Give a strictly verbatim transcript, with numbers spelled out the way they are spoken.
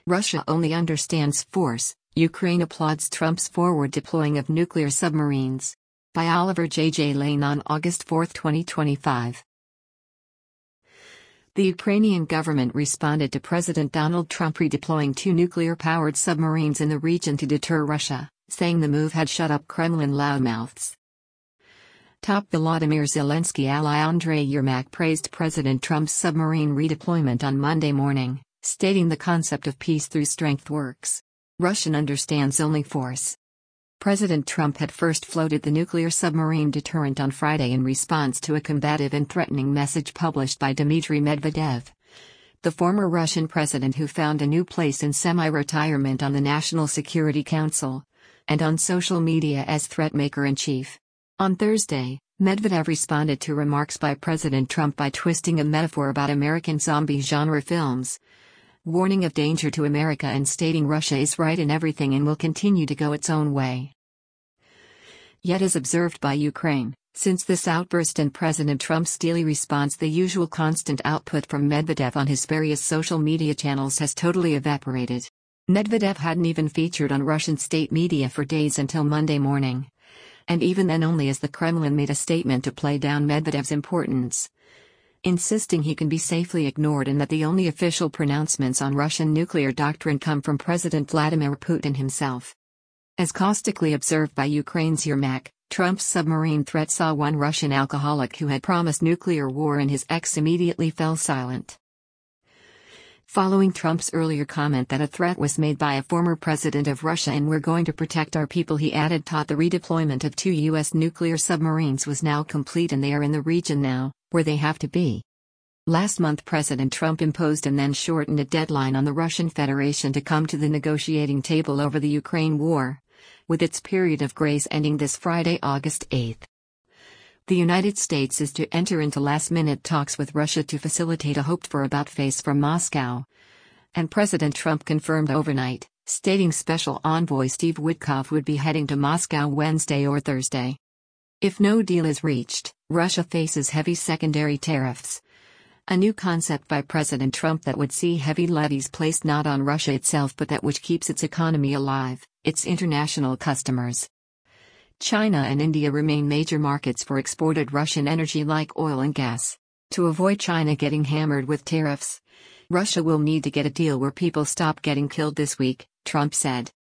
Russia only understands force, Ukraine applauds Trump's forward deploying of nuclear submarines. By Oliver J. J. Lane on August fourth, twenty twenty-five. The Ukrainian government responded to President Donald Trump redeploying two nuclear-powered submarines in the region to deter Russia, saying the move had shut up Kremlin loudmouths. Top Volodymyr Zelensky ally Andrei Yermak praised President Trump's submarine redeployment on Monday morning, stating the concept of peace through strength works. Russian understands only force. President Trump had first floated the nuclear submarine deterrent on Friday in response to a combative and threatening message published by Dmitry Medvedev, the former Russian president who found a new place in semi-retirement on the National Security Council, and on social media as threat maker-in-chief. On Thursday, Medvedev responded to remarks by President Trump by twisting a metaphor about American zombie genre films, warning of danger to America and stating Russia is right in everything and will continue to go its own way. Yet as observed by Ukraine, since this outburst and President Trump's steely response, the usual constant output from Medvedev on his various social media channels has totally evaporated. Medvedev hadn't even featured on Russian state media for days until Monday morning. And even then only as the Kremlin made a statement to play down Medvedev's importance, insisting he can be safely ignored and that the only official pronouncements on Russian nuclear doctrine come from President Vladimir Putin himself. As caustically observed by Ukraine's Yermak, Trump's submarine threat saw one Russian alcoholic who had promised nuclear war and his ex immediately fell silent. Following Trump's earlier comment that a threat was made by a former president of Russia and we're going to protect our people, he added taught the redeployment of two U S nuclear submarines was now complete and they are in the region now, where they have to be. Last month President Trump imposed and then shortened a deadline on the Russian Federation to come to the negotiating table over the Ukraine war, with its period of grace ending this Friday, August eighth. The United States is to enter into last-minute talks with Russia to facilitate a hoped-for about-face from Moscow, and President Trump confirmed overnight, stating Special Envoy Steve Witkoff would be heading to Moscow Wednesday or Thursday. If no deal is reached, Russia faces heavy secondary tariffs, a new concept by President Trump that would see heavy levies placed not on Russia itself but that which keeps its economy alive, its international customers. China and India remain major markets for exported Russian energy like oil and gas. To avoid China getting hammered with tariffs, Russia will need to get a deal where people stop getting killed this week, Trump said.